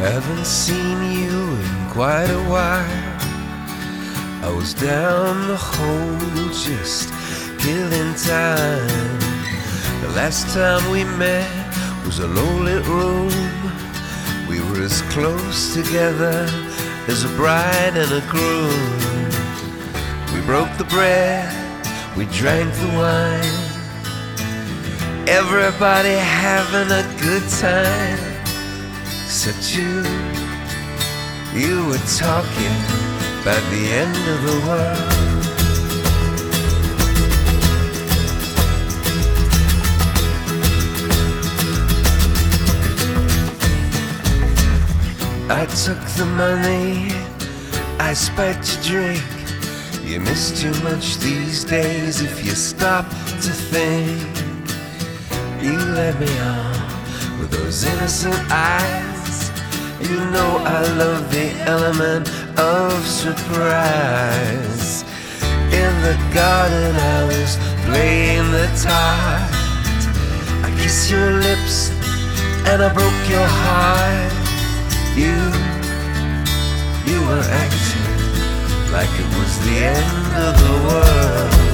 Haven't seen you in quite a while. I was down the hole just killing time. The last time we met was a low-lit room. We were as close together as a bride and a groom. We broke the bread, we drank the wine, everybody having a good time except you. You were talking about the end of the world. I took the money, I spiked your drink. You miss too much these days if you stop to think. You led me on with those innocent eyes. You know I love the element of surprise. In the garden I was playing the tart. I kissed your lips and I broke your heart. You were acting like it was the end of the world.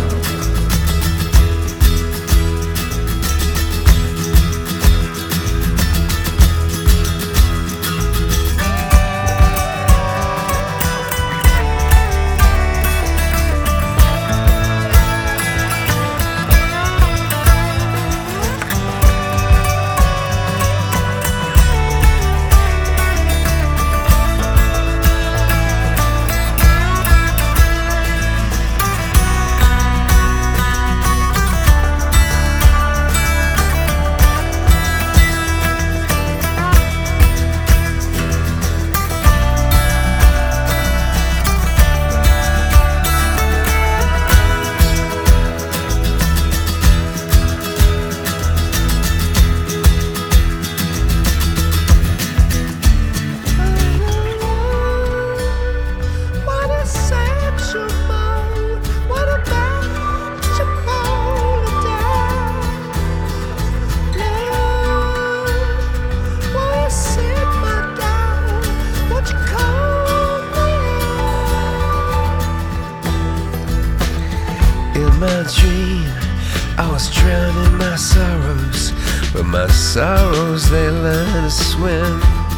In my dream, I was drowning my sorrows, but my sorrows, they learn to swim.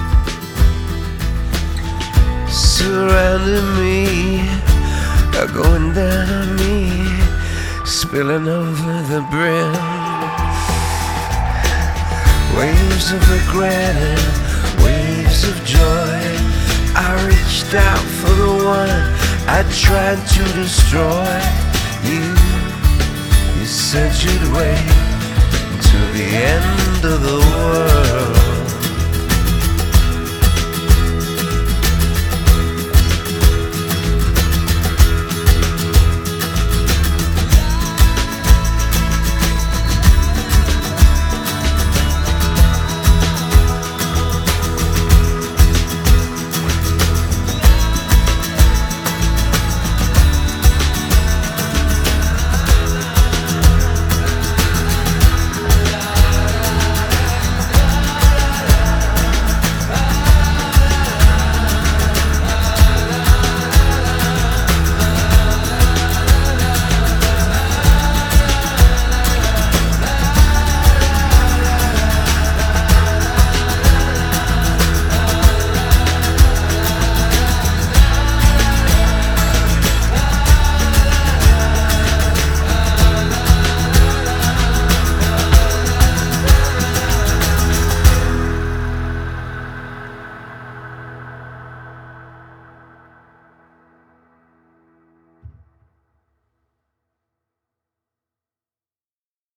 Surrounding me, are going down on me, spilling over the brim. Waves of regret and waves of joy. I reached out for the one I tried to destroy. You said you'd wait until the end of the world.